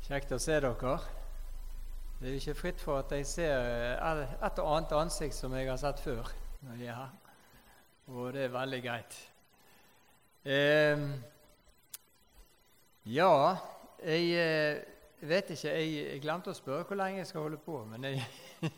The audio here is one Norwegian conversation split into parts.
Kjekt å se dere. Det er jo ikke fritt for at jeg ser et og annet ansikt som jeg har sett før når jeg er her. Og det er veldig greit. Ja, jeg vet ikke, jeg glemte å spørre hvor lenge jeg skal holde på, men jeg...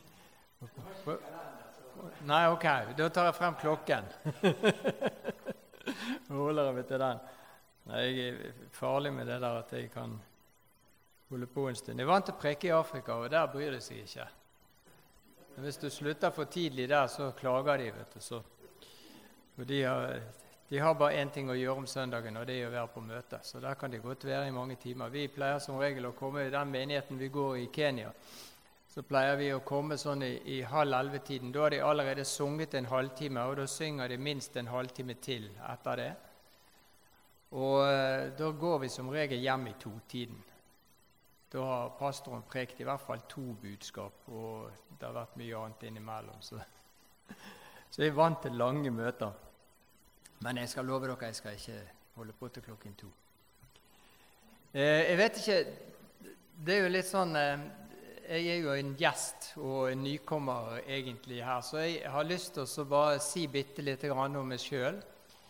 Nei, ok, da tar jeg frem klokken. Holder jeg meg til den. Nei, jeg er farlig med det der at jeg kan holde på en stund. Jeg er vant til å preke i Afrika, og der bryr det seg ikke. Men hvis du slutter for tidlig der, så klager de, vet du. Så. Og de har bare en ting å gjøre om søndagen, og det er å være på møte. Så der kan de godt være i mange timer. Vi pleier som regel å komme i den menigheten vi går i Kenya. Så pleier vi å komme sånn i 10:30-tiden. Da har de allerede sunget en halvtime, og da synger de minst en halvtime til etter det. Og da går vi som regel hjem i 2-tiden. Da har pastoren prekt i hvert fall 2 budskap, og det har vært mye annet innimellom. Så jeg er vant til lange møter. Men jeg skal love dere, jeg skal ikke holde på til klokken 2. Jeg vet ikke, det er jo litt sånn... Jeg er jo en gjest og en nykommer egentlig her, så jeg har lyst til å bare si bitte litt om meg selv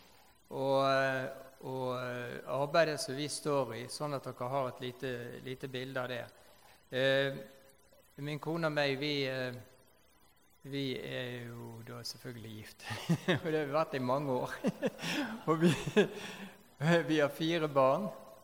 og arbeidet som vi står i, sånn at dere har et lite bilde av det. Min kone og meg, vi er jo da selvfølgelig gift, og det har vært i mange år. Og vi har 4 barn.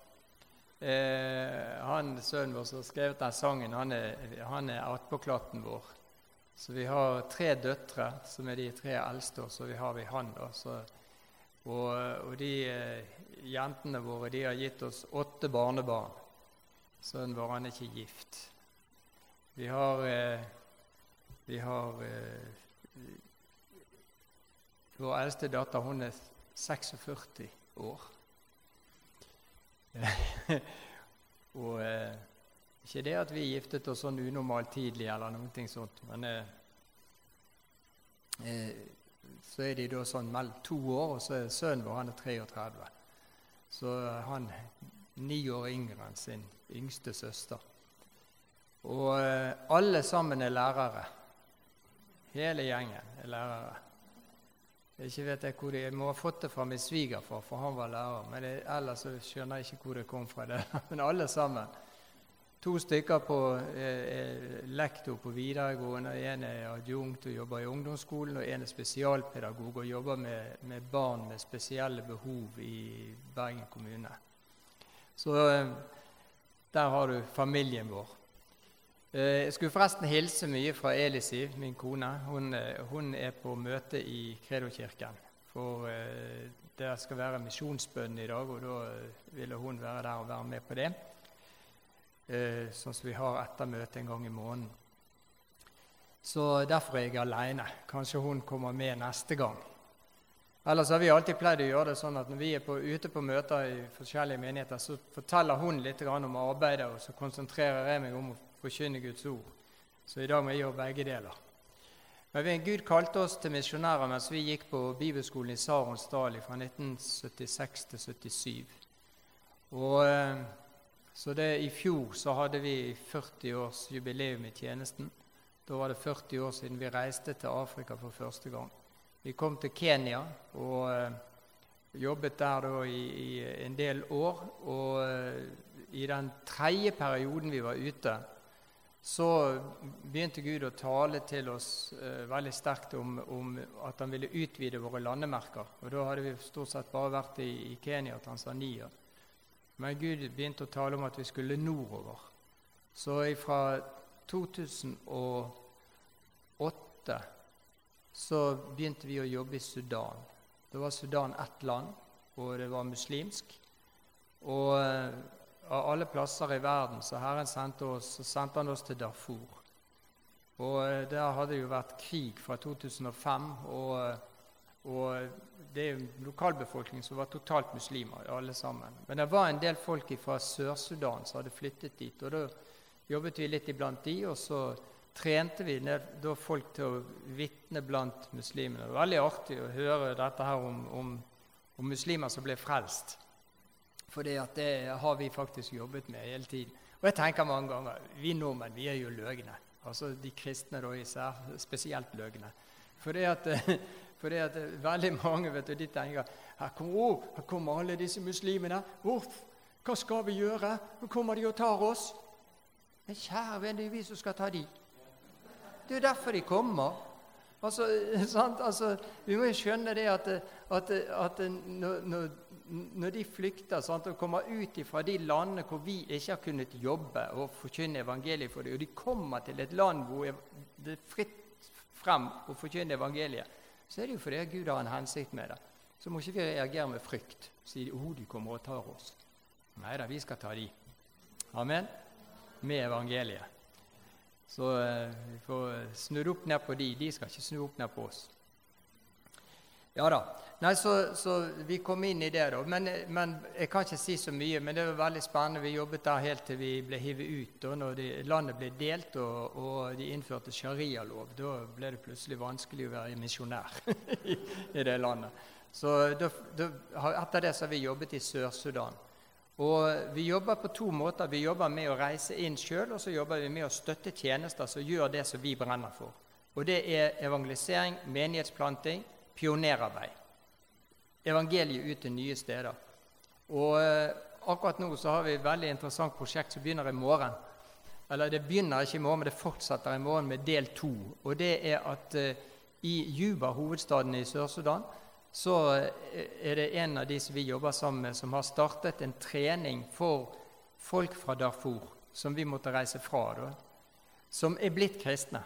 Sønnen vår som har skrevet den sangen, han er attpåklatten vår. Så vi har 3 døtre, som er de 3 eldste, og så har vi han da. Og de jentene våre, de har gitt oss 8 barnebarn. Sønnen vår, han er ikke gift. Vi har vår eldste datter, hun er 46 år. Og ikke det at vi giftet oss sånn unormalt tidlig eller noen ting sånt, men så er de da sånn mellom 2 år, og så er sønnen vår, han er 33. Så han er 9 år yngre enn sin yngste søster. Og alle sammen er lærere. Hele gjengen er lærere. Ikke vet jeg hvor jeg må ha fått det fra min svigerfar, for han var lærer, men ellers så skjønner jeg ikke hvor det kom fra det. Men alle sammen. 2 stykker på lektor på videregående, en er adjunkt og jobber i ungdomsskolen, og en er spesialpedagog og jobber med barn med spesielle behov i Bergen kommune. Så der har du familien vår. Jeg skulle forresten hilse mye fra Elisiv, min kone. Hun er på møte i Kredokirken, for det skal være misjonsbønn i dag, og da ville hun være der og være med på det. Sånn som vi har etter møte en gang i måneden. Så derfor er jeg alene. Kanskje hun kommer med neste gang. Ellers har vi alltid pleid å gjøre det sånn at når vi er ute på møter i forskjellige menigheter, så forteller hun litt om arbeidet, og så konsentrerer jeg meg om å forkynne Guds ord. Så i dag må jeg gjøre begge deler. Men Gud kalte oss til misjonærer mens vi gikk på bibelskolen i Saronsdal fra 1976 til 77. Og så i fjor så hadde vi 40 års jubileum i tjenesten. Da var det 40 år siden vi reiste til Afrika for første gang. Vi kom til Kenya og jobbet der da i en del år, og i den 3. perioden vi var ute, så begynte Gud å tale til oss veldig sterkt om at han ville utvide våre landemerker. Og da hadde vi stort sett bare vært i Kenya og Tanzania. Men Gud begynte å tale om at vi skulle nordover. Så fra 2008 så begynte vi å jobbe i Sudan. Det var Sudan ett land, og det var muslimsk. Og av alle plasser i verden, så Herren sendte han oss til Darfur. Og der hadde jo vært krig fra 2005, og det er jo lokalbefolkningen som var totalt muslimer, alle sammen. Men det var en del folk fra Sør-Sudan som hadde flyttet dit, og da jobbet vi litt iblant de, og så trente vi da folk til å vitne blant muslimene. Det var veldig artig å høre dette her om muslimer som ble frelst. Fordi at det har vi faktisk jobbet med hele tiden. Og jeg tenker mange ganger, vi nordmenn, vi jo løgne. Altså de kristne da især, spesielt løgne. Fordi at veldig mange, vet du, de tenker, her kommer alle disse muslimene, hva skal vi gjøre? Nå kommer de og tar oss. Men kjære venn, det vi som skal ta de. Det derfor de kommer. Altså, vi må jo skjønne det at når de flykter sant, og kommer ut fra de landene hvor vi ikke har kunnet jobbe og forkynne evangeliet for dem, og de kommer til et land hvor det er fritt frem å forkynne evangeliet, så det jo fordi Gud har en hensikt med det. Så må ikke vi reagere med frykt. Si, de kommer og tar oss. Neida, vi skal ta de. Amen. Med evangeliet. Så vi får snudd opp ned på de skal ikke snu opp ned på oss. Ja da. Nei, så vi kom inn i det da. Men jeg kan ikke si så mye, men det var veldig spennende. Vi jobbet der helt til vi ble hivet ut, og når landet ble delt, og de innførte sharia-lov, da ble det plutselig vanskelig å være misjonær i det landet. Så etter det så har vi jobbet i Sør-Sudan. Og vi jobber på to måter. Vi jobber med å reise inn selv, og så jobber vi med å støtte tjenester som gjør det som vi brenner for. Og det evangelisering, menighetsplanting, pionerarbeid. Evangeliet ut til nye steder. Og akkurat nå så har vi et veldig interessant prosjekt som begynner i morgen. Eller det begynner ikke i morgen, men det fortsetter i morgen med del 2. Og det at i Juba, hovedstaden i Sør-Sudan, så det en av de som vi jobber sammen med, som har startet en trening for folk fra Darfur, som vi måtte reise fra, da, som blitt kristne.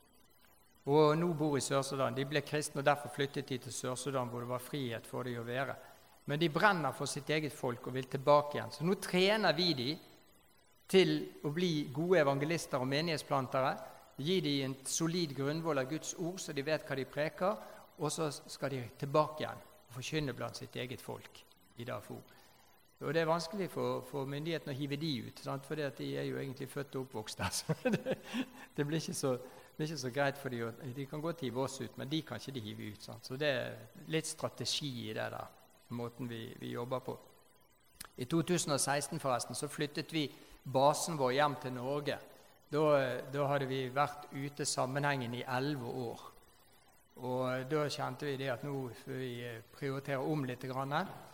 Og nå bor i Sør-Sudan. De ble kristne, og derfor flyttet de til Sør-Sudan, hvor det var frihet for dem å være. Men de brenner for sitt eget folk og vil tilbake igjen. Så nå trener vi dem til å bli gode evangelister og menighetsplantere, gi dem en solid grunnvoll av Guds ord, så de vet hva de preker, og så skal de tilbake igjen og forkynne blant sitt eget folk i Darfur. Og det vanskelig for myndighetene å hive de ut, for de jo egentlig født og oppvokst der. Så det blir ikke så greit for dem. De kan godt hive oss ut, men de kan ikke de hive ut. Sant? Så det litt strategi i det der, måten vi jobber på. I 2016 forresten, så flyttet vi basen vår hjem til Norge. Da hadde vi vært ute sammenhengen i 11 år. Og da kjente vi det at nå får vi prioritere om litt grann.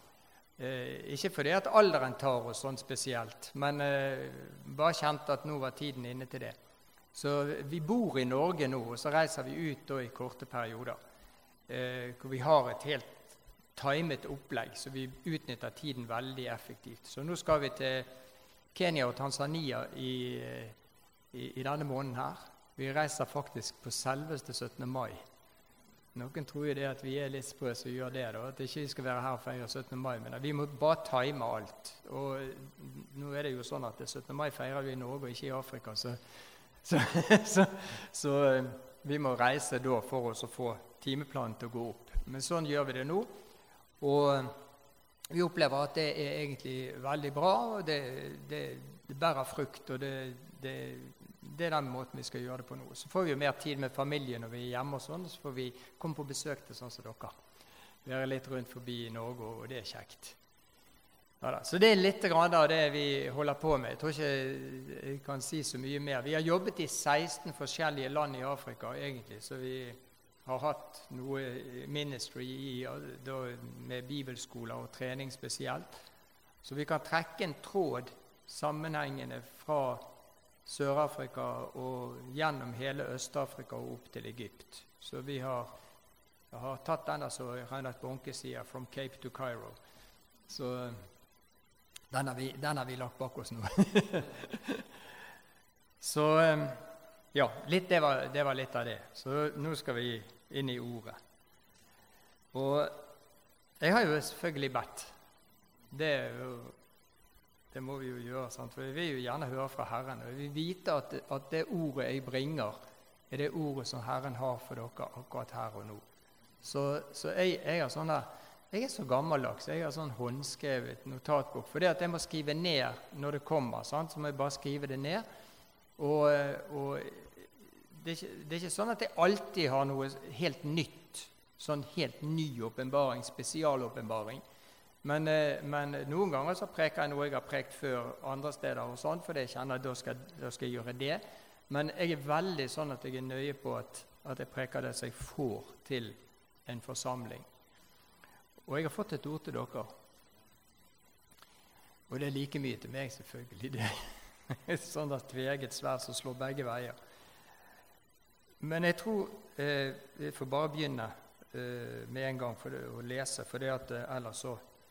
Ikke fordi at alderen tar oss sånn spesielt, men bare kjente at nå var tiden inne til det. Så vi bor i Norge nå, og så reiser vi ut da, i korte perioder, hvor vi har et helt timet opplegg, så vi utnytter tiden veldig effektivt. Så nå skal vi til Kenya og Tanzania i denne måneden her. Vi reiser faktisk på selveste 17. mai. Noen tror jo det at vi litt sprø som gjør det, da, at ikke vi skal være her og feire 17. mai, men vi må bare time alt. Og nå det jo sånn at 17. mai feirer vi i Norge og ikke i Afrika, så vi må reise da for oss å få timeplanen til å gå opp. Men sånn gjør vi det nå, og vi opplever at det egentlig veldig bra, og det bærer frukt, og det den måten vi skal gjøre det på nå. Så får vi jo mer tid med familien når vi hjemme og sånn, så får vi komme på besøk til sånn som dere. Være litt rundt forbi i Norge, og det kjekt. Ja da. Så det litt grann av det vi holder på med. Jeg tror ikke jeg kan si så mye mer. Vi har jobbet i 16 forskjellige land i Afrika, egentlig, så vi har hatt noe ministry med bibelskoler og trening spesielt. Så vi kan trekke en tråd sammenhengende fra Sør-Afrika og gjennom hele Øst-Afrika og opp til Egypt. Så vi har tatt denne som Reinhard Bonke sier, from Cape to Cairo. Så den har vi lagt bak oss nå. Så ja, det var litt av det. Så nå skal vi inn i ordet. Og jeg har jo selvfølgelig bedt. Det må vi jo gjøre, sant? For vi vil jo gjerne høre fra Herren. Og vi vite at det ordet jeg bringer, det ordet som Herren har for dere akkurat her og nå. Så jeg er så gammeldags, jeg har sånn håndskrevet notatbok, for det at jeg må skrive ned når det kommer, sant? Så må jeg bare skrive det ned. Og det er ikke sånn at jeg alltid har noe helt nytt, sånn helt ny åpenbaring, spesialåpenbaring. Men noen ganger så preker jeg noe jeg har prekt før andre steder, og sånn, for jeg kjenner at da skal jeg gjøre det. Men jeg er veldig sånn at jeg er nøye på at jeg preker det som jeg får til en forsamling. Og jeg har fått et ord til dere. Og det er like mye til meg, selvfølgelig. Det er sånn at tveget sverd som slår begge veier. Men jeg tror vi får bare begynne med en gang for å lese, for det at ellers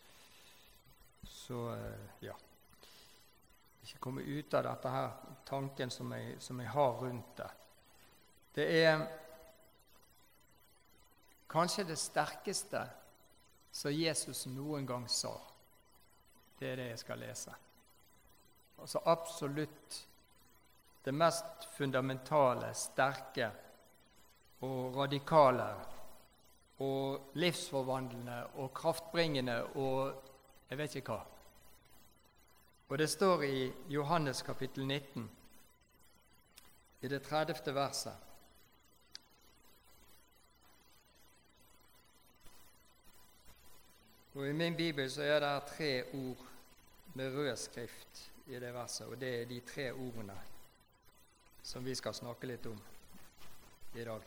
ja, ikke komme ut av dette her tanken som jeg har rundt det. Det er kanskje det sterkeste som Jesus noen gang sa. Det er det jeg skal lese. Altså absolutt det mest fundamentale, sterke og radikale og livsforvandlende og kraftbringende og jeg vet ikke hva. Og det står i Johannes kapittel 19, i det 30. verset. Og i min bibel så er det 3 ord med rød skrift i det verset, og det er de 3 ordene som vi skal snakke litt om i dag.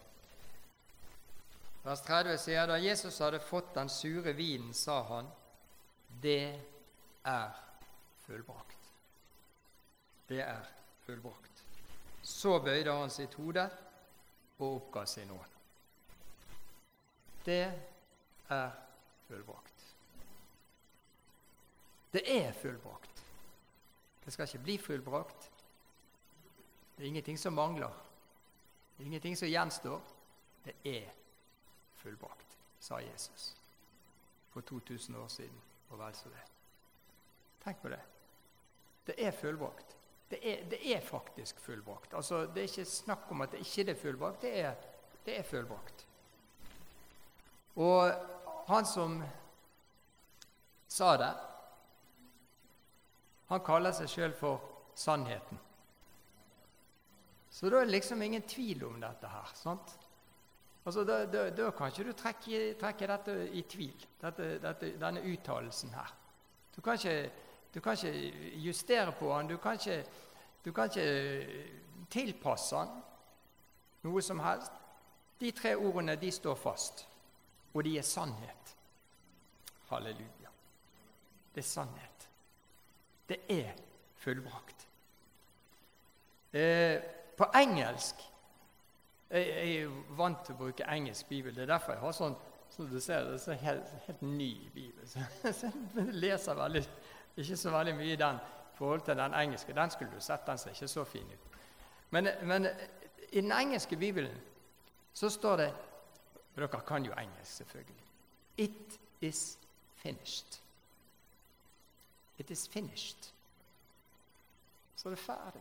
Vers 30 sier, da Jesus hadde fått den sure vinen, sa han, det er fullbrakt. Det er fullbrakt. Så bøyde han sitt hode og oppga sin ånd. Det er fullbrakt. Det er fullbrakt. Det skal ikke bli fullbrakt. Det er ingenting som mangler. Det er ingenting som gjenstår. Det er fullbrakt, sa Jesus for 2000 år siden, og vel så det. Tenk på det. Det er fullbrakt. Det er faktisk fullbrakt. Altså, det er ikke snakk om at det ikke er fullbrakt. Det er fullbrakt. Og han som sa det, han kaller seg selv for sannheten. Så da er det liksom ingen tvil om dette her, sant? Altså, da kan ikke du trekke dette i tvil, denne uttalelsen her. Du kan ikke justere på den, du kan ikke tilpasse den noe som helst. De 3 ordene, de står fast, og de er sannhet. Halleluja. Det er sannhet. Det er fullbrakt. På engelsk, jeg er jo vant til å bruke engelsk bibel, det er derfor jeg har sånn, som du ser, det er helt ny bibel. Så jeg leser ikke så veldig mye i den i forhold til den engelske. Den skulle du sett, den ser ikke så fin ut. Men i den engelske bibelen så står det, og dere kan jo engelsk selvfølgelig, It is finished. It is finished. Så er det ferdig.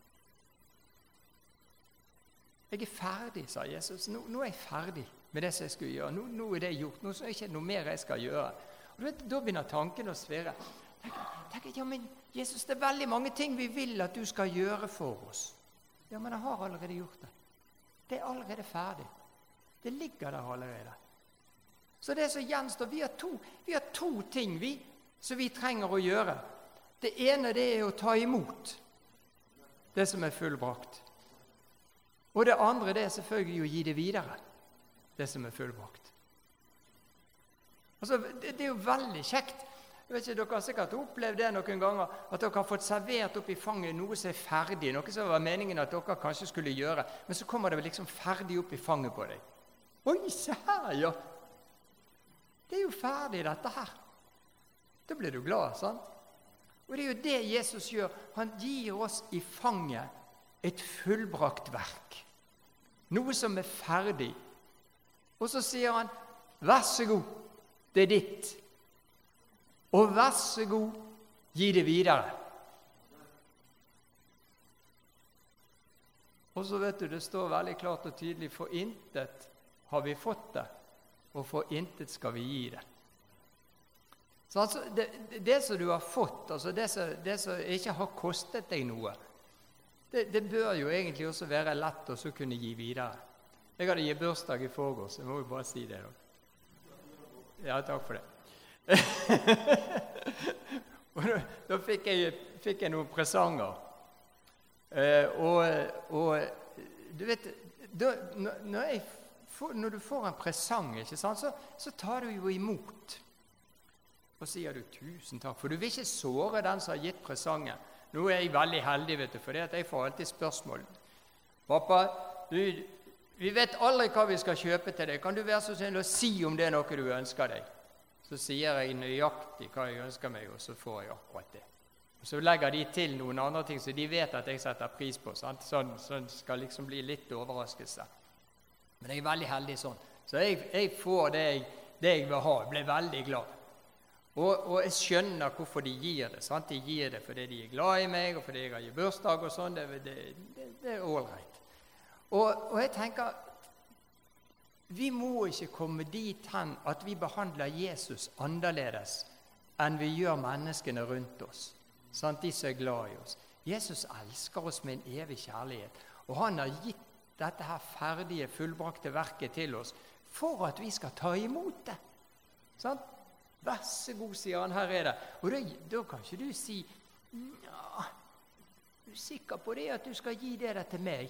Jeg er ferdig, sa Jesus. Nå er jeg ferdig med det som jeg skulle gjøre. Nå er det gjort. Nå er det ikke noe mer jeg skal gjøre. Og du vet, da begynner tanken å svirre. Tenk, ja, men Jesus, det er veldig mange ting vi vil at du skal gjøre for oss. Ja, men jeg har allerede gjort det. Det er allerede ferdig. Det ligger der allerede. Så det som gjenstår, vi har to ting som vi trenger å gjøre. Det ene, det er å ta imot det som er fullbrakt. Og det andre, det er selvfølgelig å gi det videre, det som er fullbrakt. Altså, det er jo veldig kjekt. Jeg vet ikke, dere har sikkert opplevd det noen ganger, at dere har fått servert opp i fanget noe som er ferdig, noe som var meningen at dere kanskje skulle gjøre, men så kommer det liksom ferdig opp i fanget på deg. Oi, se her, ja! Det er jo ferdig, dette her. Da blir du glad, sant? Og det er jo det Jesus gjør. Han gir oss i fanget et fullbrakt verk. Noe som er ferdig. Og så sier han, vær så god, det er ditt. Og vær så god, gi det videre. Og så vet du, det står veldig klart og tydelig, for intet har vi fått det, og for intet skal vi gi det. Så altså, det som du har fått, altså det som ikke har kostet deg noe, det bør jo egentlig også være lett å så kunne gi videre. Jeg hadde gitt bursdag i forgårs, jeg må jo bare si det da. Ja, takk for det. Og da fikk jeg noen presanger. Du vet, når du får en presang, ikke sant, så tar du jo imot. Og sier du 'tusen takk', for du vil ikke såre den som har gitt presangen. Nå er jeg veldig heldig, vet du, for jeg får alltid spørsmål. 'Pappa, vi vet aldri hva vi skal kjøpe til deg. Kan du være så snill å si om det er noe du ønsker deg?' Så sier jeg nøyaktig hva jeg ønsker meg, og så får jeg akkurat det. Og så legger de til noen andre ting, så de vet at jeg setter pris på. Sant? Sånn skal liksom bli litt overraskelse. Men jeg er veldig heldig sånn. Så jeg får det jeg vil ha. Jeg blir veldig glad. Og jeg skjønner hvorfor de gir det. Sant? De gir det fordi de er glad i meg, og fordi jeg har gitt bursdag og sånn. Det er ålreit. Og jeg tenker, vi må ikke komme dit hen at vi behandler Jesus annerledes enn vi gjør menneskene rundt oss. Sant? De som er glad i oss. Jesus elsker oss med en evig kjærlighet, og han har gitt dette her ferdige, fullbrakte verket til oss for at vi skal ta imot det. Sant? Vær så god, sier han, her er det. Og da kan ikke du si, ja, du er sikker på det at du skal gi det der til meg?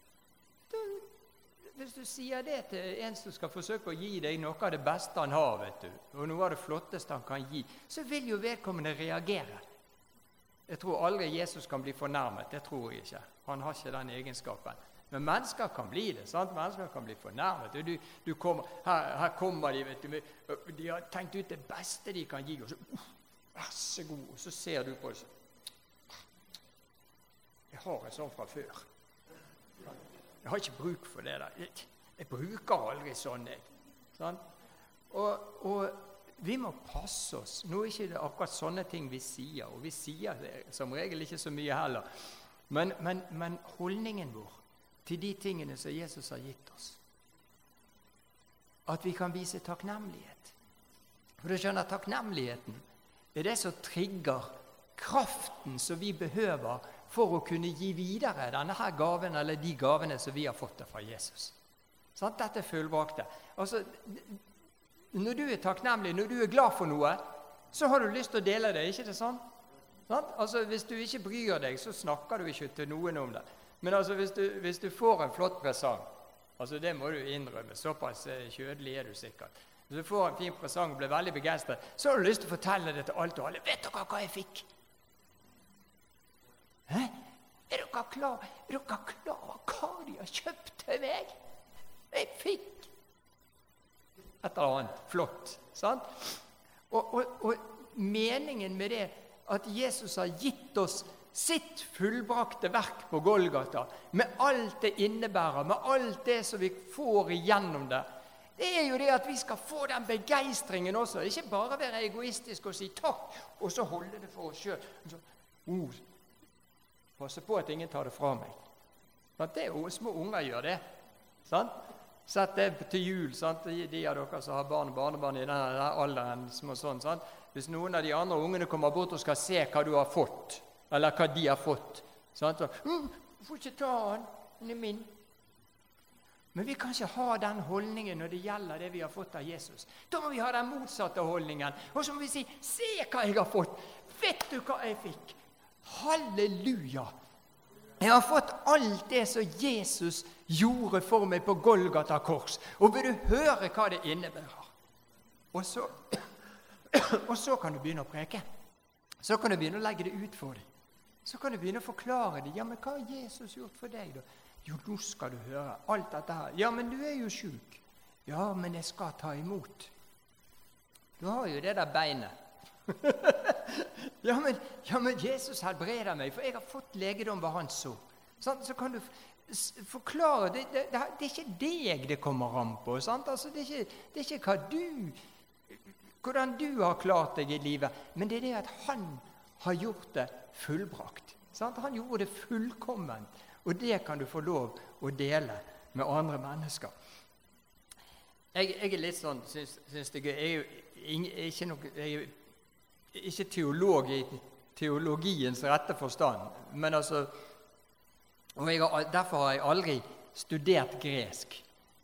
Hvis du sier det til en som skal forsøke å gi deg noe av det beste han har, vet du, og noe av det flotteste han kan gi, så vil jo vedkommende reagere. Jeg tror aldri Jesus kan bli fornærmet, det tror jeg ikke. Han har ikke den egenskapen. Men mennesker kan bli det, sant? Mennesker kan bli fornærmet. Her kommer de, vet du, de har tenkt ut det beste de kan gi, og så, vær så god, og så ser du på det, så, jeg har en sånn fra før. Jeg har ikke bruk for det der. Jeg bruker aldri sånn, jeg. Sant? Og vi må passe oss. Nå er ikke det akkurat sånne ting vi sier, og vi sier det som regel ikke så mye heller. Men holdningen vår til de tingene som Jesus har gitt oss, at vi kan vise takknemlighet. For du skjønner, takknemligheten er det som trigger kraften som vi behøver for å kunne gi videre denne her gaven, eller de gavene som vi har fått fra Jesus. Sånn? Dette er fullbrakte. Altså, når du er takknemlig, når du er glad for noe, så har du lyst til å dele det, ikke det sånn? Sånn? Altså, hvis du ikke bryr deg, så snakker du ikke til noen om det. Men altså, hvis du får en flott presang, altså det må du innrømme, såpass kjødelig er du sikkert. Hvis du får en fin presang og blir veldig begeistret, så har du lyst til å fortelle det til alt og alle. Vet dere hva jeg fikk? Hæ? Er dere klar over hva de har kjøpt til meg? Jeg fikk et eller annet flott, sant? Og meningen med det, at Jesus har gitt oss sitt fullbrakte verk på Golgata, med alt det innebærer, med alt det som vi får igjennom det, det er jo det at vi skal få den begeistringen også, ikke bare være egoistisk og si takk, og så holde det for oss selv. Passe på at ingen tar det fra meg. Det er jo små unger gjør det. Sant? Sett det til jul. Sant? De av dere som har barn og barnebarn i denne alderen. Sånn, sant? Hvis noen av de andre ungene kommer bort og skal se hva du har fått, eller hva de har fått, sant? Så, får ikke ta den er min. Men vi kan ikke ha den holdningen når det gjelder det vi har fått av Jesus. Da må vi ha den motsatte holdningen. Og så må vi si, se hva jeg har fått. Vet du hva jeg fikk? Halleluja! Jeg har fått alt det som Jesus gjorde for meg på Golgata kors. Og vil du høre hva det innebærer? Og så kan du begynne å preke. Så kan du begynne å legge det ut for deg. Så kan du begynne å forklare det. Ja, men hva har Jesus gjort for deg da? Jo, nå skal du høre alt dette her. Ja, men du er jo syk. Ja, men jeg skal ta imot. Du har jo det der beinet. ja, men Jesus helbreder meg, for jeg har fått legedom hva han så. Sånn, så kan du forklare, det er ikke deg det kommer an på. Sant? Altså, det er ikke hvordan du har klart deg i livet, men det er det at han har gjort det fullbrakt. Sant? Han gjorde det fullkomment, og det kan du få lov å dele med andre mennesker. Jeg er litt sånn, synes det er gøy, jeg er ikke teolog i teologiens rette forstand, men altså, og derfor har jeg aldri studert gresk.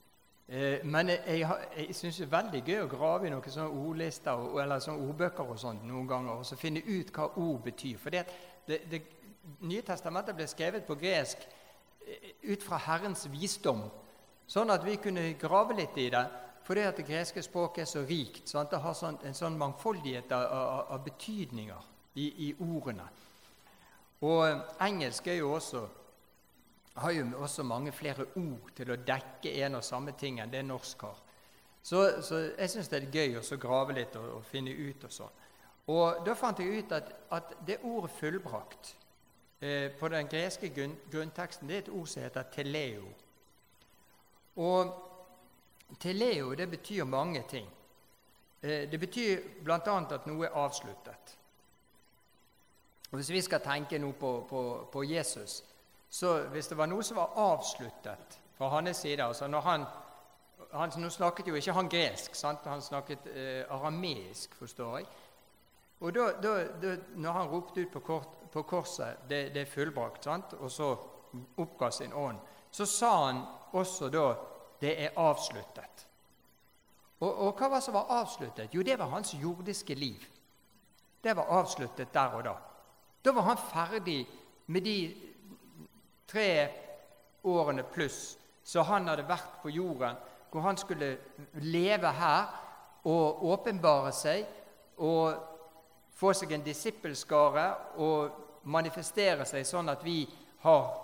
Men jeg synes det er veldig gøy å grave i noen sånne ordlister eller sånne ordbøker og sånt noen ganger, og så finne ut hva ord betyr. For det Nye testamentet ble skrevet på gresk ut fra Herrens visdom, sånn at vi kunne grave litt i det, fordi at det greske språket er så rikt. Sant? Det har en sånn mangfoldighet av betydninger i ordene. Og engelsk har jo også mange flere ord til å dekke en og samme ting enn det norsk har. Så jeg synes det er gøy å grave litt og finne ut og sånn. Og da fant jeg ut at det ordet fullbrakt på den greske grunnteksten, det er et ord som heter teleo. Og teleo, det betyr mange ting. Det betyr blant annet at noe er avsluttet. Og hvis vi skal tenke nå på Jesus, så hvis det var noe som var avsluttet fra hans side, altså nå snakket jo ikke han gresk, sant? Han snakket arameisk, forstår jeg. Og da når han ropte ut på korset, det er fullbrakt, sant? Og så oppga sin ånd, så sa han også da, det er avsluttet. Og hva var som var avsluttet? Jo, det var hans jordiske liv. Det var avsluttet der og da. Da var han ferdig med de 3 årene pluss, så han hadde vært på jorden, hvor han skulle leve her og åpenbare seg, og få seg en disippelskare og manifestere seg sånn at vi har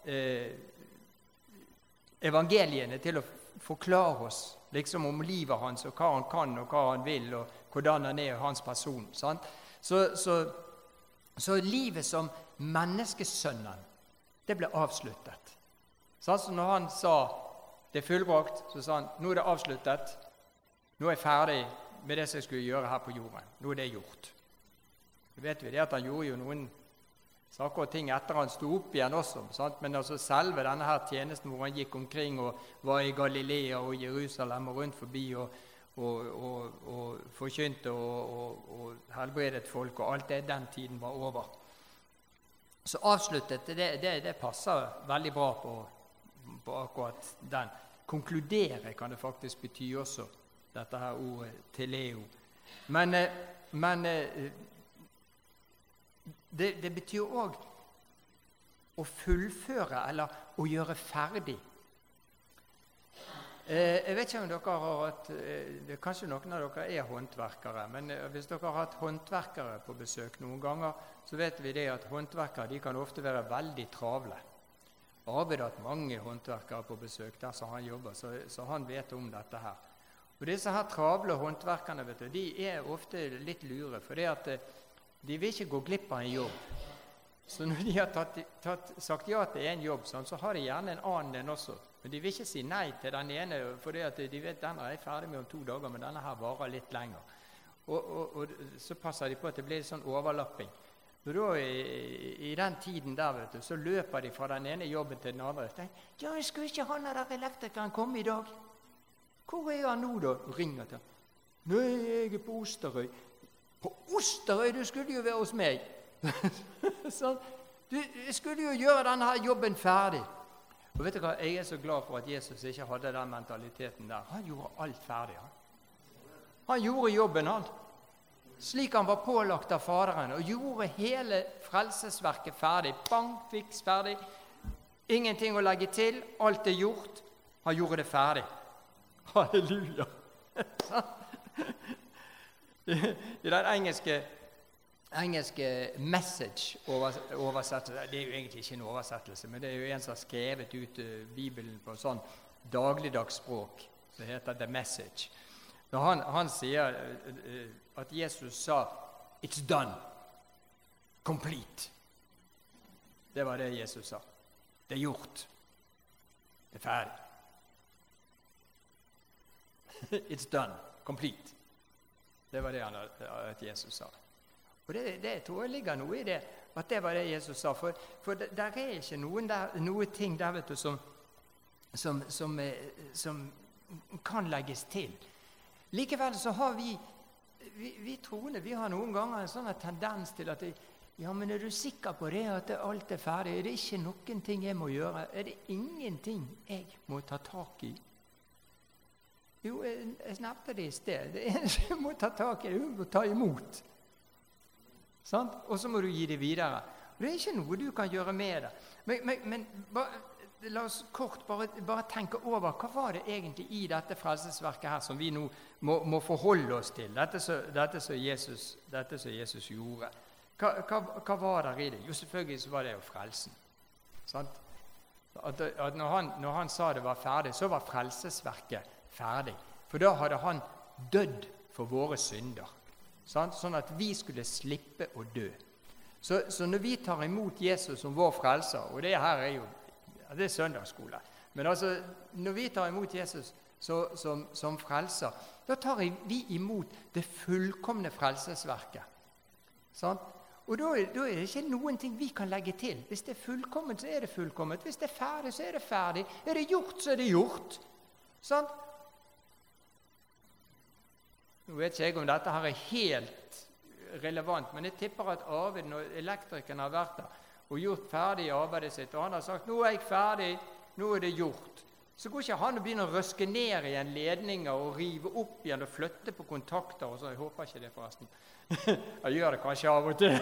evangeliene til å forklare oss liksom om livet hans, og hva han kan, og hva han vil, og hvordan han er, hans person. Sant? Så livet som menneskesønnen, det ble avsluttet. Så når han sa det er fullbrakt, så sa han, nå er det avsluttet, nå er jeg ferdig med det som jeg skulle gjøre her på jorden. Nå er det gjort. Så vet vi det at han gjorde jo noen saker og ting etter han stod opp igjen også, sant? Men altså selve denne her tjenesten hvor han gikk omkring og var i Galilea og Jerusalem og rundt forbi og forkynte og helbredet folk, og alt det den tiden var over. Så avsluttet, det passer veldig bra på akkurat den. Konkludere kan det faktisk bety også, dette her ordet teleo. Men det betyr også å fullføre eller å gjøre ferdig. Jeg vet ikke om dere har hatt, kanskje noen av dere er håndverkere, men hvis dere har hatt håndverkere på besøk noen ganger, så vet vi det at håndverkere de kan ofte være veldig travle. Arvid har hatt mange håndverkere på besøk der som han jobber, så han vet om dette her. Og disse her travle håndverkerne, vet du, de er ofte litt lure, for det at de vil ikke gå glipp av en jobb. Så når de har sagt ja til en jobb, så har de gjerne en annen den også. Men de vil ikke si nei til den ene, for de vet denne er ferdig med om 2 dager, men denne her varer litt lenger. Og så passer de på at det blir sånn overlapping. Og da i den tiden der, vet du, så løper de fra den ene jobben til den andre. Ja, jeg skulle ikke han der elektrikeren komme i dag. Hvor er han nå da? Ringer til. Nei, jeg er på Osterøy. På Osterøy? Du skulle jo være hos meg. Så, du skulle jo gjøre denne jobben ferdig. Og vet du hva, jeg er så glad for at Jesus ikke hadde den mentaliteten der. Han gjorde alt ferdig. Han gjorde jobben, han. Slik han var pålagt av Faderen, og gjorde hele frelsesverket ferdig. Bang, fiks, ferdig. Ingenting å legge til. Alt er gjort. Han gjorde det ferdig. Halleluja! I den engelske message-oversettelse, det er jo egentlig ikke en oversettelse, men det er jo en som har skrevet ut Bibelen på sånn dagligdagsspråk, som heter The Message. Han sier at Jesus sa, it's done, complete. Det var det Jesus sa. Det er gjort. Det er ferdig. It's done, complete. Det var det at Jesus sa. Og det tror jeg ligger noe i det, at det var det Jesus sa. For der er ikke noe ting der, vet du, som kan legges til. Likevel så har vi troende, vi har noen ganger en sånn tendens til at ja, men er du sikker på det, at alt er ferdig? Er det ikke noen ting jeg må gjøre? Er det ingenting jeg må ta tak i? Jo, jeg nevnte det i sted. Det eneste du må ta tak i, du må ta imot. Sant? Og så må du gi det videre. Og det er ikke noe du kan gjøre med det. Men la oss kort bare tenke over, hva var det egentlig i dette frelsesverket her som vi nå må forholde oss til, dette som Jesus gjorde? Hva var der i det? Jo, selvfølgelig så var det jo frelsen. Sant? At når han sa det var ferdig, så var frelsesverket ferdig. For da hadde han dødd for våre synder. Sant? Sånn at vi skulle slippe å dø. Så når vi tar imot Jesus som vår frelser, og det her er jo det er søndagsskole, men altså når vi tar imot Jesus som frelser, da tar vi imot det fullkomne frelsesverket. Sant? Og da er det ikke noen ting vi kan legge til. Hvis det er fullkomment, så er det fullkomment. Hvis det er ferdig, så er det ferdig. Er det gjort, så er det gjort. Sant? Nå vet ikke jeg om dette her er helt relevant, men jeg tipper at Arvid, når elektrikeren har vært der, og gjort ferdig i arbeidet sitt, og han har sagt, nå er jeg ferdig, nå er det gjort. Så går ikke han og begynner å røske ned igjen ledninger og rive opp igjen og flytte på kontakter, og så, jeg håper ikke det forresten. Jeg gjør det kanskje av og til.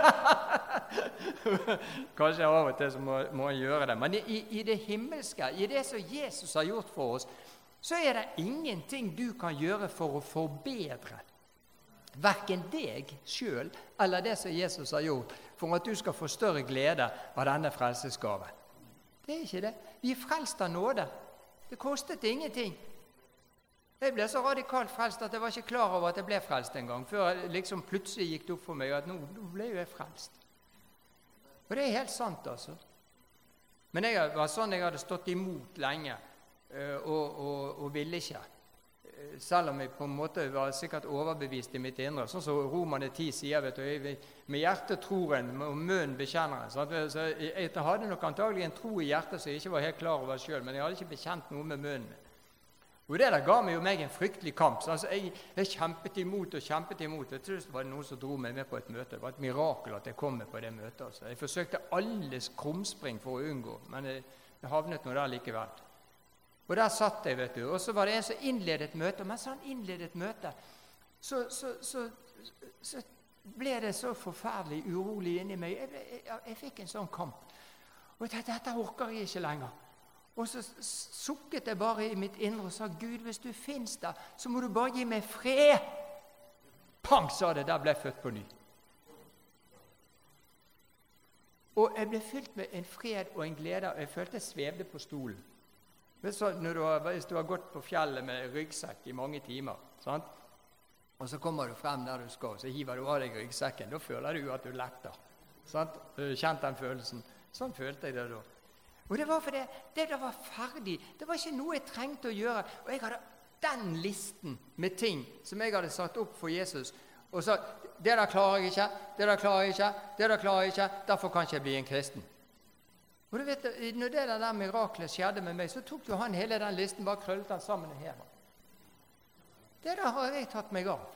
Kanskje av og til så må han gjøre det. Men i det himmelske, i det som Jesus har gjort for oss, så er det ingenting du kan gjøre for å forbedre hverken deg selv eller det som Jesus har gjort, for at du skal få større glede av denne frelsesgave. Det er ikke det. Vi er frelst av nåde. Det kostet ingenting. Jeg ble så radikalt frelst at jeg var ikke klar over at jeg ble frelst en gang, før liksom plutselig gikk det opp for meg at nå ble jeg frelst. Og det er helt sant, altså. Men jeg var sånn jeg hadde stått imot lenge, og ville ikke. Selv om jeg på en måte var sikkert overbevist i mitt indre. Sånn som Romerne 10 sier, vet du, med hjertet tror en, og munnen bekjenner en. Så jeg hadde nok antagelig en tro i hjertet som jeg ikke var helt klar over selv, men jeg hadde ikke bekjent noe med munnen. Og det der ga meg en fryktelig kamp. Så altså, jeg kjempet imot. Jeg tror det var noen som dro meg med på et møte. Det var et mirakel at jeg kom med på det møtet. Altså. Jeg forsøkte alles krumspring for å unngå, men jeg havnet noe der likevel. Og der satt jeg, vet du, og så var det en som innledet møte, og mens han innledet møte, så ble det så forferdelig urolig inni meg. Jeg fikk en sånn kamp. Og jeg tenkte, dette orker jeg ikke lenger. Og så sukket jeg bare i mitt indre og sa, Gud, hvis du finnes der, så må du bare gi meg fred. Pang, sa det, der ble jeg født på ny. Og jeg ble fylt med en fred og en glede, og jeg følte jeg svevde på stolen. Hvis du har gått på fjellet med ryggsekk i mange timer, sant? Og så kommer du frem der du skal, så hiver du av deg ryggsekken, da føler du at du letter. Sant? Du har kjent den følelsen. Sånn følte jeg det da. Og det var fordi det var ferdig. Det var ikke noe jeg trengte å gjøre. Og jeg hadde den listen med ting som jeg hadde satt opp for Jesus. Og så, det der klarer jeg ikke, det der klarer jeg ikke, det der klarer jeg ikke, derfor kan ikke jeg bli en kristen. Og du vet, når det der miraklet skjedde med meg, så tok jo han hele den listen, bare krøllet den sammen her. Det der har jeg tatt meg av.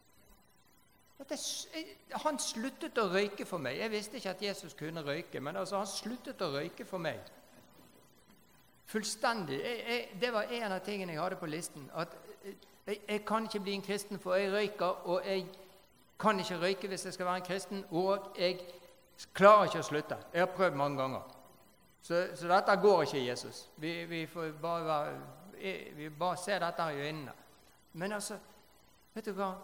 Han sluttet å røyke for meg. Jeg visste ikke at Jesus kunne røyke, men altså, han sluttet å røyke for meg. Fullstendig. Det var en av tingene jeg hadde på listen. At jeg kan ikke bli en kristen, for jeg røyker, og jeg kan ikke røyke hvis jeg skal være en kristen, og jeg klarer ikke å slutte. Jeg har prøvd mange ganger. Så dette går ikke, Jesus. Vi får bare se dette her i øynene. Men altså, vet du hva?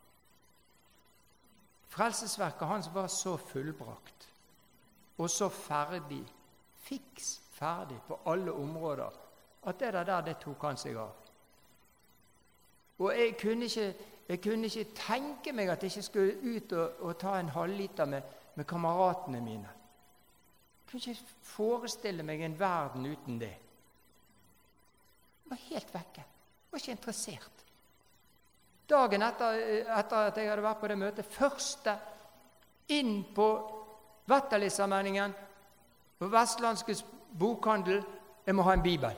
Frelsesverket hans var så fullbrakt, og så ferdig, fiks ferdig på alle områder, at det der tok han seg av. Og jeg kunne ikke tenke meg at jeg ikke skulle ut og ta en halvliter med kameratene mine. Jeg kunne ikke forestille meg en verden uten det. Jeg var helt vekke. Jeg var ikke interessert. Dagen etter at jeg hadde vært på det møtet, første inn på Vetterlisamenningen, på Vestlandske bokhandel, jeg må ha en bibel.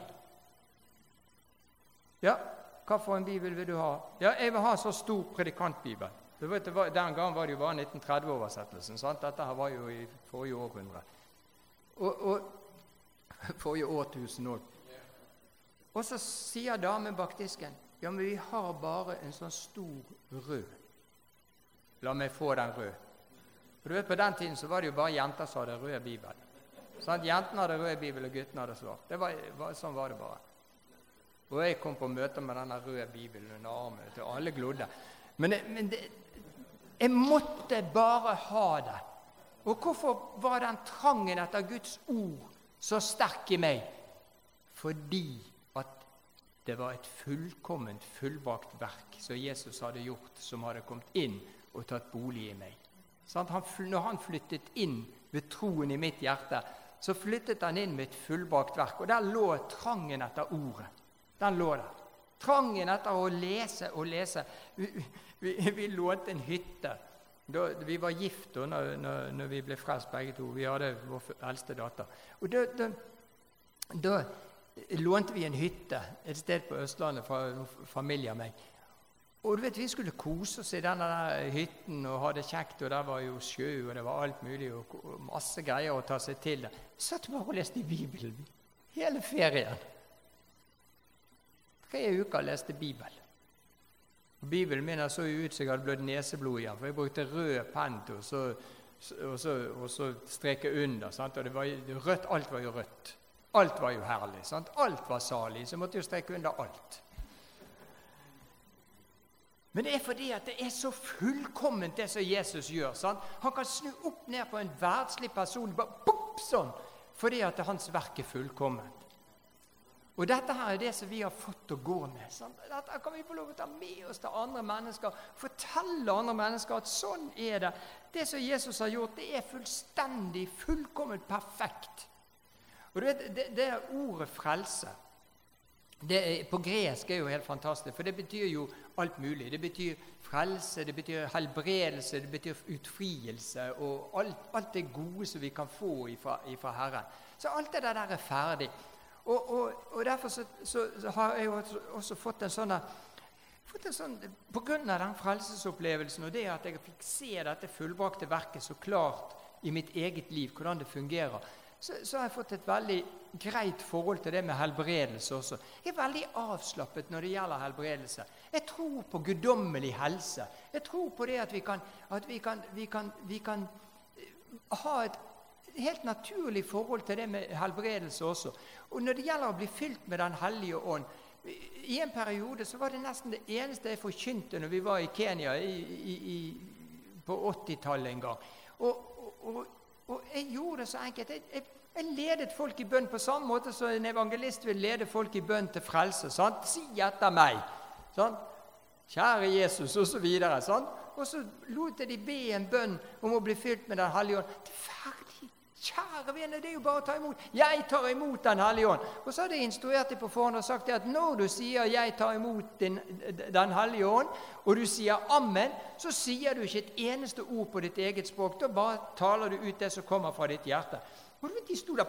Ja, hva for en bibel vil du ha? Ja, jeg vil ha en så stor predikantbibel. Den gang var det jo bare 1930-oversettelsen, sant? Dette var jo i forrige århundre. Og forrige årtusen også. Og så sier damen bak disken, Ja, men vi har bare en sånn stor rød. La meg få den rød. For du vet, på den tiden så var det jo bare jenter som hadde rød bibel. Sånn, jentene hadde rød bibel, og guttene hadde svart. Sånn var det bare. Og jeg kom på møter med denne røde bibelen under armen, til alle glodde. Men jeg måtte bare ha det. Og hvorfor var den trangen etter Guds ord så sterk i meg? Fordi at det var et fullkomment, fullbrakt verk som Jesus hadde gjort, som hadde kommet inn og tatt bolig i meg. Sånn, når han flyttet inn ved troen i mitt hjerte, så flyttet han inn med et fullbrakt verk, og der lå trangen etter ordet. Den lå der. Trangen etter å lese og lese. Vi lånte en hytte. Vi var gift når vi ble frelst begge to. Vi hadde vår eldste datter. Og da lånte vi en hytte et sted på Østlandet fra familie av meg. Og du vet, vi skulle kose oss i denne der hytten og ha det kjekt, og der var jo sjø, og det var alt mulig, og masse greier å ta seg til det. Vi satt bare og leste i Bibelen hele ferien. 3 uker leste Bibel. Og Bibelen min så ut som jeg hadde blødd neseblod igjen, for jeg brukte rød pent og så streke under, sant? Og det var rødt, alt var jo rødt. Alt var jo herlig, sant? Alt var salig, så jeg måtte jo streke under alt. Men det fordi at det så fullkomment det som Jesus gjør, sant? Han kan snu opp ned på en verdslig person, bare bopp, sånn, fordi at hans verk fullkomment. Og dette her det som vi har fått å gå med. Sant? Dette kan vi få lov å ta med oss til andre mennesker, fortelle andre mennesker at sånn det. Det som Jesus har gjort, det fullstendig, fullkomment perfekt. Og du vet, det ordet frelse, på gresk jo helt fantastisk, for det betyr jo alt mulig. Det betyr frelse, det betyr helbredelse, det betyr utfrielse, og alt det gode som vi kan få ifra Herren. Så alt det der ferdig. Og derfor så har jeg jo også fått en sånn, på grunn av den frelsesopplevelsen, og det at jeg fikk se dette fullbrakte verket så klart i mitt eget liv, hvordan det fungerer, så har jeg fått et veldig greit forhold til det med helbredelse også. Jeg veldig avslappet når det gjelder helbredelse. Jeg tror på guddommelig helse. Jeg tror på det at vi kan ha et helt naturlig forhold til det med helbredelse også. Og når det gjelder å bli fylt med Den hellige ånd, i en periode så var det nesten det eneste jeg forkynte når vi var i Kenya på 80-tallet en gang. Og jeg gjorde det så enkelt. Jeg ledet folk i bønn på samme måte som en evangelist vil lede folk i bønn til frelse. Sant? Si etter meg. Sant? Kjære Jesus, og så videre. Sant? Og så lot jeg de be en bønn om å bli fylt med Den hellige ånd. Det ferdig. Kjære venner, det jo bare å ta imot. Jeg tar imot Den hellige ånd. Og så hadde jeg instruert dem på forhånd og sagt at når du sier jeg tar imot Den hellige ånd, og du sier amen, så sier du ikke et eneste ord på ditt eget språk. Da bare taler du ut det som kommer fra ditt hjerte. Og du vet, de stod der.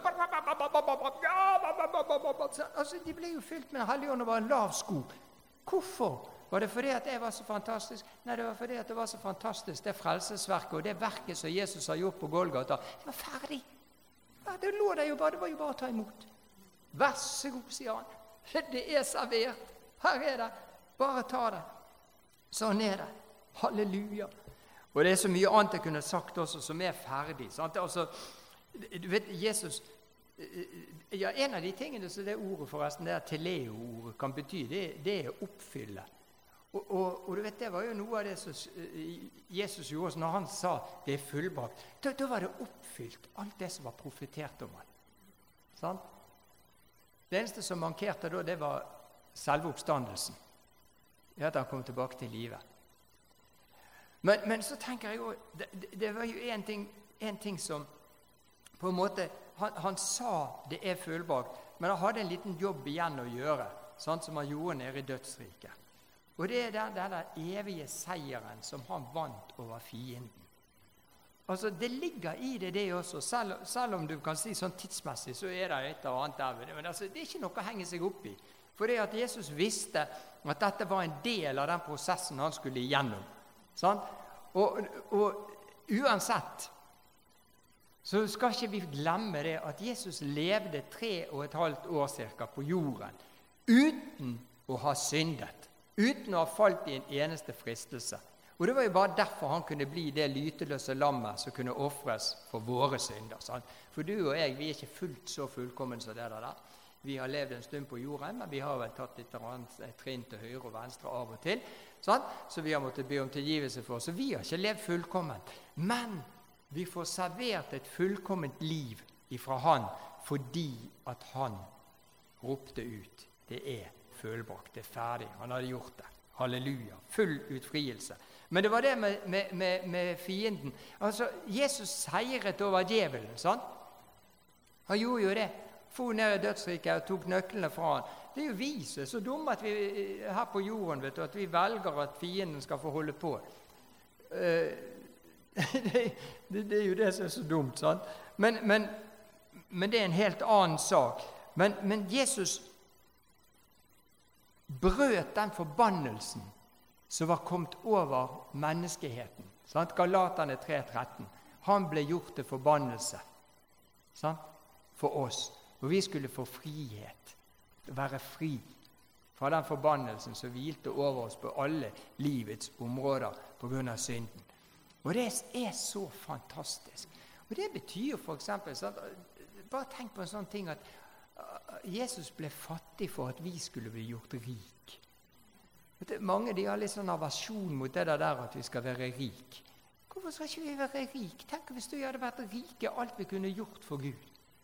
Altså, de ble jo fylt med Den hellige ånd og var en lav sko. Hvorfor? Var det fordi at det var så fantastisk? Nei, det var fordi at det var så fantastisk, det frelsesverket og det verket som Jesus har gjort på Golgata. Det var ferdig. Ja, det lå der jo bare, det var jo bare å ta imot. Vær så god, sier han. Det servert. Her det. Bare ta det. Sånn det. Halleluja. Og det så mye annet jeg kunne sagt også som ferdig. Sant? Altså, du vet, Jesus... Ja, en av de tingene som det ordet forresten, det teleo-ordet kan bety, det oppfylle. Og du vet, det var jo noe av det som Jesus gjorde når han sa det fullbrakt. Da var det oppfylt, alt det som var profetert om han. Sånn? Det eneste som mankerte da, det var selve oppstandelsen. Det at han kom tilbake til livet. Men så tenker jeg jo, det var jo en ting som på en måte, han sa det fullbrakt, men han hadde en liten jobb igjen å gjøre, sånn som han gjorde nede i dødsriket. Og det den evige seieren som han vant over fienden. Altså, det ligger i det også, selv om du kan si sånn tidsmessig, så det et og annet der. Men altså, det ikke noe å henge seg opp i. For det at Jesus visste at dette var en del av den prosessen han skulle igjennom. Sant? Og uansett, så skal ikke vi glemme det at Jesus levde 3,5 år cirka på jorden, uten å ha syndet. uten å ha falt i en eneste fristelse. Og det var jo bare derfor han kunne bli det lyteløse lammet som kunne offres for våre synder. Sant? For du og jeg, vi er ikke fullt så fullkommen som det der. Vi har levd en stund på jorden, men vi har vel tatt litt trinn til høyre og venstre av og til. Sant? Så vi har måttet be om tilgivelse for oss. Så vi har ikke levd fullkomment. Men vi får servert et fullkomment liv ifra han, fordi at han ropte ut. Det er fullbrakt, det er ferdig. Han hadde gjort det. Halleluja. Full utfrielse. Men det var det med fienden. Altså, Jesus seiret over djevelen, sant? Han gjorde jo det. For ned i dødsriket og tok nøklene fra han. Det er jo vi som er så dumme at vi her på jorden, vet du, at vi velger at fienden skal få holde på. Det er jo det som er så dumt, sant? Men det er en helt annen sak. Men Jesus brøt den forbannelsen som var kommet over menneskeheten. Sant? Galaterne 3:13. Han ble gjort til forbannelse, sant? For oss. Og vi skulle få frihet, være fri fra den forbannelsen som hvilte over oss på alle livets områder på grunn av synden. Og det er så fantastisk. Og det betyr for eksempel, bare tenk på en sånn ting at Jesus ble fattig for at vi skulle bli gjort rik. Mange de har litt sånn aversjon mot det der at vi skal være rik. Hvorfor skal ikke vi være rik? Tenk hvis du hadde vært rike alt vi kunne gjort for Gud.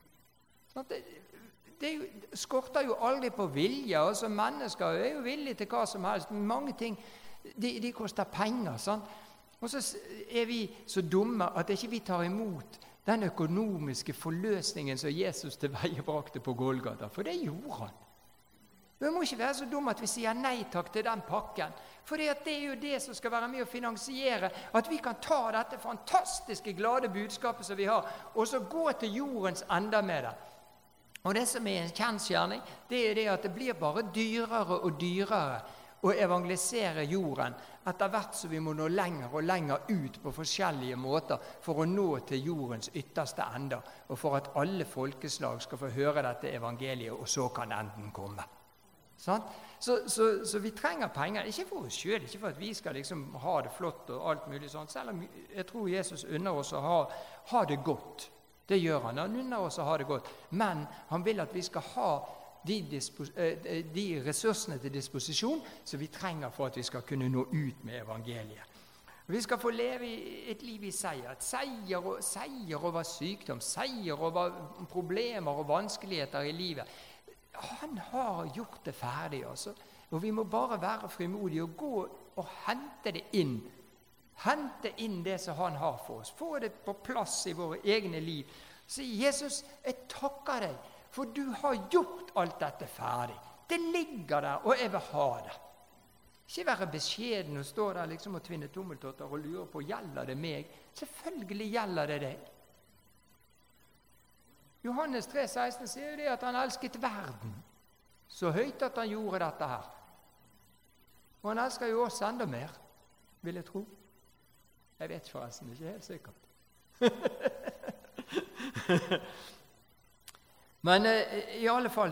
Det skorter jo aldri på vilje. Altså mennesker er jo villige til hva som helst. Mange ting de koster penger. Sant? Og så er vi så dumme at ikke vi tar imot den økonomiske forløsningen som Jesus tilveiebrakte på Golgata. For det gjorde han. Vi må ikke være så dumme at vi sier nei takk til den pakken. For det er jo det som skal være med å finansiere at vi kan ta dette fantastiske, glade budskapet som vi har, og så gå til jordens enda med det. Og det som er en kjensgjerning, det er det at det blir bare dyrere og dyrere å evangelisere jorden etter hvert som vi må nå lenger og lenger ut på forskjellige måter for å nå til jordens ytterste enda, og for at alle folkeslag skal få høre dette evangeliet, og så kan enden komme. Sånn? Så vi trenger penger, ikke for oss selv, ikke for at vi skal liksom ha det flott og alt mulig sånt, selv om jeg tror Jesus unner oss å ha det godt. Det gjør han. Han unner oss å ha det godt. Men han vil at vi skal ha de ressursene til disposisjon som vi trenger for at vi skal kunne nå ut med evangeliet. Vi skal få leve et liv i seier. Seier over sykdom, seier over problemer og vanskeligheter i livet. Han har gjort det ferdig, altså. Og vi må bare være frimodige og gå og hente det inn. Hente inn det som han har for oss. Få det på plass i våre egne liv. Si, Jesus, jeg takker deg, for du har gjort alt dette ferdig. Det ligger der, og jeg vil ha det. Ikke være beskjeden og stå der liksom og tvinne tommeltotter og lure på, gjelder det meg? Selvfølgelig gjelder det deg. Johannes 3,16 sier jo det at han elsket verden så høyt at han gjorde dette her. Og han elsker jo oss enda mer, vil jeg tro. Jeg vet forresten ikke helt sikkert. Men i alle fall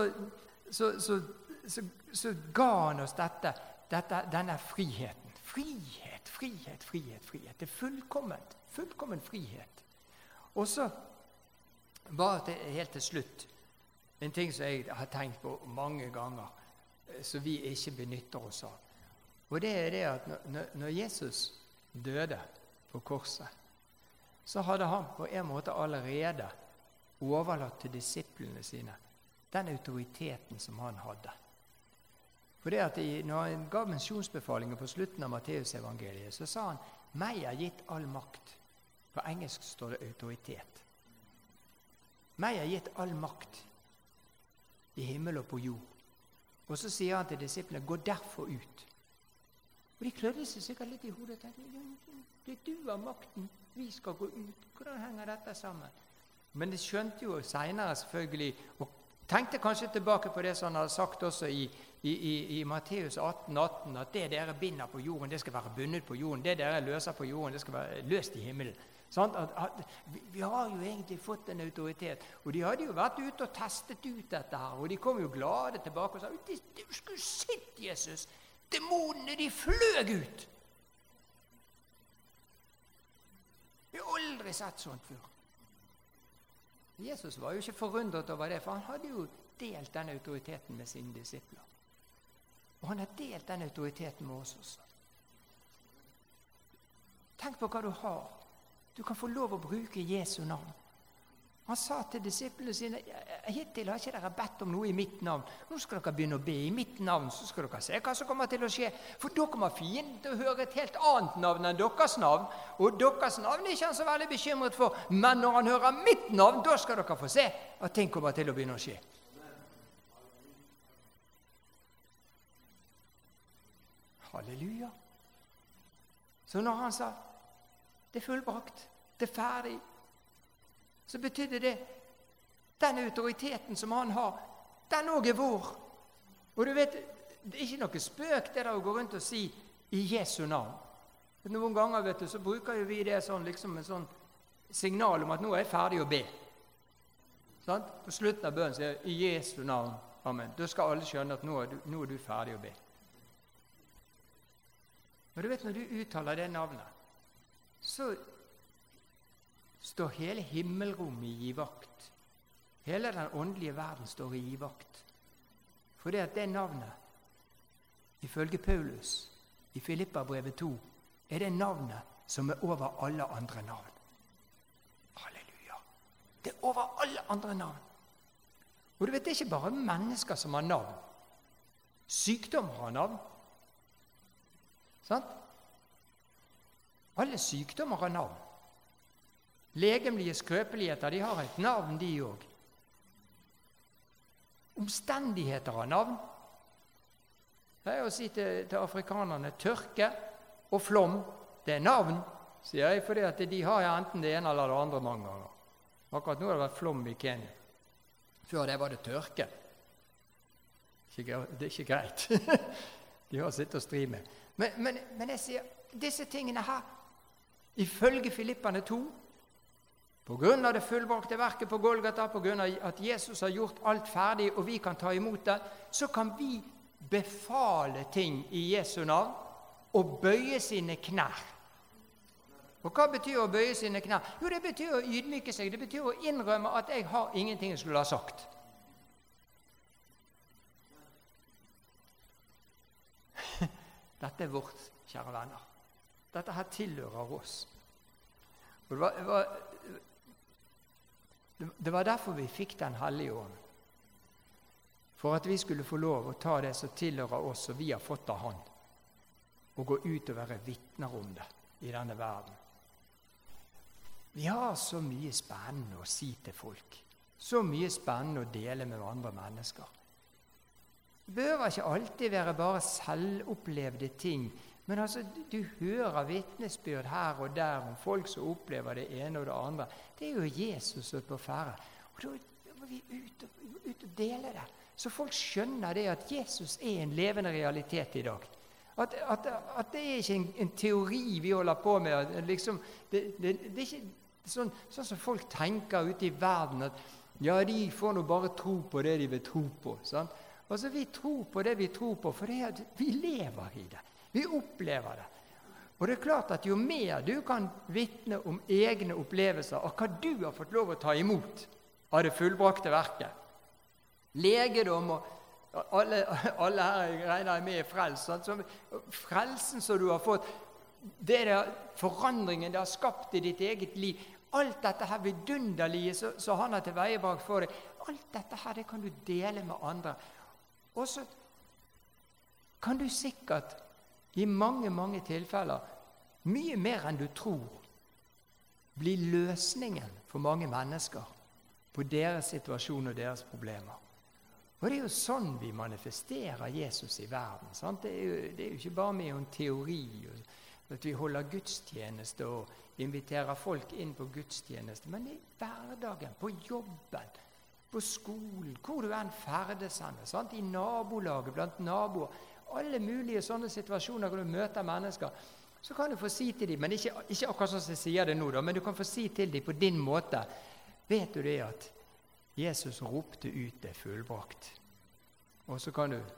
så ga han oss denne friheten. Frihet. Det er fullkommen frihet. Og så bare helt til slutt, en ting som jeg har tenkt på mange ganger, som vi ikke benytter oss av. Og det er det at når Jesus døde på korset, så hadde han på en måte allerede overlatt til disiplene sine den autoriteten som han hadde. For det at når han gav misjonsbefalinger på slutten av Matteus evangeliet, så sa han, meg er gitt all makt. På engelsk står det autoritet. Meg er gitt all makt i himmel og på jord. Og så sier han til disiplene, gå derfor ut. Og de klødde seg sikkert litt i hodet og tenkte, det er du av makten, vi skal gå ut. Hvordan henger dette sammen? Men de skjønte jo senere selvfølgelig, og tenkte kanskje tilbake på det som han hadde sagt også i Matteus 18:18, at det dere binder på jorden, det skal være bundet på jorden. Det dere løser på jorden, det skal være løst i himmelen. Sånn, vi har jo egentlig fått en autoritet, og de hadde jo vært ute og testet ut dette her, og de kom jo glade tilbake og sa, du skulle sett Jesus, Demonene, de fløg ut. Jeg har aldri sett sånt før. Jesus var jo ikke forundret over det, for han hadde jo delt den autoriteten med sine disipler. Og han har delt den autoriteten med oss også. Tenk på hva du har. Du kan få lov å bruke Jesu navn. Han sa til disiplene sine, hittil har ikke dere bedt om noe i mitt navn. Nå skal dere begynne å be i mitt navn, så skal dere se hva som kommer til å skje. For da kommer fienden til å høre et helt annet navn enn deres navn. Og deres navn er ikke han så veldig bekymret for. Men når han hører mitt navn, da skal dere få se at ting kommer til å begynne å skje. Halleluja. Så når han sa, det er fullbrakt, det er ferdig, så betydde det, den autoriteten som han har, den også er vår. Og du vet, det er ikke noe spøk det der å gå rundt og si i Jesu navn. Noen ganger, vet du, så bruker jo vi det sånn, liksom en sånn signal om at nå er jeg ferdig å be. Sånn? På slutten av bønnen sier jeg, i Jesu navn, amen. Da skal alle skjønne at nå er du ferdig å be. Og du vet, når du uttaler det navnet, så står hele himmelrommet i vakt. Hele den åndelige verden står i vakt. For det navnet, ifølge Paulus, i Filippabrevet 2, er det navnet som er over alle andre navn. Halleluja! Det er over alle andre navn. Og du vet, det er ikke bare mennesker som har navn. Sykdommer har navn. Sant? Alle sykdommer har navn. Legemlige skrøpeligheter, de har et navn, de også. Omstendigheter har navn. Det er å si til afrikanerne, tørke og flom, det er navn, sier jeg, fordi at de har enten det ene eller det andre mange ganger. Akkurat nå har det vært flom i Kenya. Før det var det tørke. Det er ikke greit. De har sitt å stri med. Men jeg sier, disse tingene her, ifølge Filipperne 2, på grunn av det fullbrakte verket på Golgata, på grunn av at Jesus har gjort alt ferdig, og vi kan ta imot det, så kan vi befale ting i Jesu navn og bøye sine knær. Og hva betyr å bøye sine knær? Jo, det betyr å ydmyke seg, det betyr å innrømme at jeg har ingenting jeg skulle ha sagt. Dette er vårt, kjære venner. Dette her tilhører oss. Og det var derfor vi fikk Den hellige ånd. For at vi skulle få lov å ta det som tilhører oss, og vi har fått av Han, og gå ut og være vitner om det i denne verden. Vi har så mye spennende å si til folk. Så mye spennende å dele med andre mennesker. Det behøver ikke alltid være bare selvopplevde ting, men altså, du hører vitnesbyrd her og der om folk som opplever det ene og det andre. Det er jo Jesus som er på ferde. Og da må vi ut og dele det, så folk skjønner det at Jesus er en levende realitet i dag. At det er ikke en teori vi holder på med. Liksom, det er ikke sånn som folk tenker ute i verden, at ja, de får nå bare tro på det de vil tro på. Sant? Altså, vi tror på det vi tror på, for det er at vi lever i det. Vi opplever det. Og det er klart at jo mer du kan vitne om egne opplevelser av hva du har fått lov å ta imot av det fullbrakte verket, legedom og alle her regner jeg med er frelst, sånn, frelsen som du har fått, det der forandringen det har skapt i ditt eget liv, alt dette her vidunderlige så han har tilveiebrakt for deg, alt dette her det kan du dele med andre. Og så kan du sikkert i mange, mange tilfeller, mye mer enn du tror, bli løsningen for mange mennesker på deres situasjon og deres problemer. Og det er jo sånn vi manifesterer Jesus i verden. Sant? Det er jo ikke bare med en teori, at vi holder gudstjeneste og inviterer folk inn på gudstjeneste, men i hverdagen, på jobben, på skolen, hvor du enn ferdes henne, sant? I nabolaget, blant naboer, alle mulige sånne situasjoner hvor du møter mennesker, så kan du få si til dem, men ikke akkurat sånn som jeg sier det nå, men du kan få si til dem på din måte, vet du det at Jesus ropte ut det fullbrakt. Og så kan du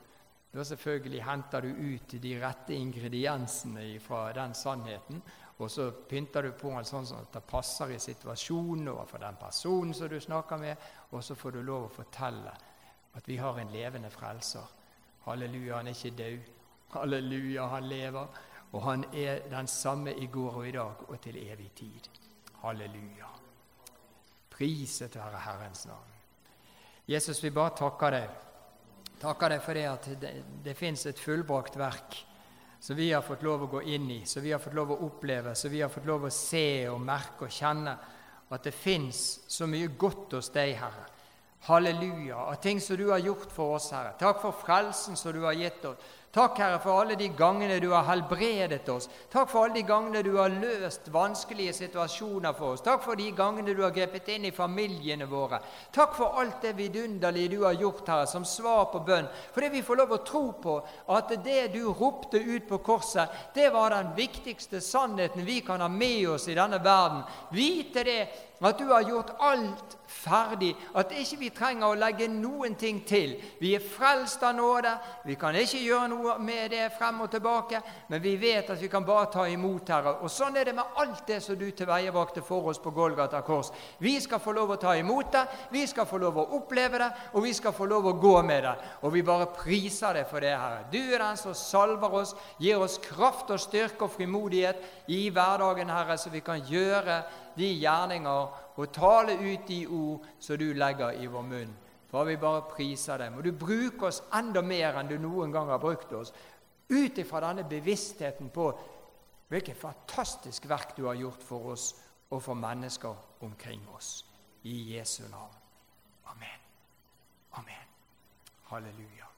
Da selvfølgelig henter du ut de rette ingrediensene fra den sannheten, og så pynter du på den sånn at det passer i situasjonen overfor den personen som du snakker med, og så får du lov å fortelle at vi har en levende frelser. Halleluja, han er ikke død. Halleluja, han lever, og han er den samme i går og i dag og til evig tid. Halleluja. Priset være Herrens navn. Jesus, vi bare takker deg. Takker deg for det at det finnes et fullbrakt verk som vi har fått lov å gå inn i, som vi har fått lov å oppleve, som vi har fått lov å se og merke og kjenne, at det finnes så mye godt hos deg, Herre. Halleluja, av ting som du har gjort for oss, Herre. Takk for frelsen som du har gitt oss. Takk, Herre, for alle de gangene du har helbredet oss. Takk for alle de gangene du har løst vanskelige situasjoner for oss. Takk for de gangene du har grepet inn i familiene våre. Takk for alt det vidunderlige du har gjort, Herre, som svar på bønn. Fordi vi får lov å tro på at det du ropte ut på korset, det var den viktigste sannheten vi kan ha med oss i denne verden. Vite det, at du har gjort alt ferdig, at ikke vi trenger å legge noen ting til. Vi er frelst av nåde, vi kan ikke gjøre noe med det frem og tilbake, men vi vet at vi kan bare ta imot, Herre. Og sånn er det med alt det som du tilveiebrakte for oss på Golgata kors. Vi skal få lov å ta imot det, vi skal få lov å oppleve det, og vi skal få lov å gå med det. Og vi bare priser deg for det, Herre. Du er den som salver oss, gir oss kraft og styrke og frimodighet i hverdagen, Herre, så vi kan gjøre de gjerninger og tale ut de ord som du legger i vår munn. For vi bare priser dem. Og du bruker oss enda mer enn du noen gang har brukt oss, ut ifra denne bevisstheten på hvilket fantastisk verk du har gjort for oss og for mennesker omkring oss. I Jesu navn. Amen. Amen. Halleluja.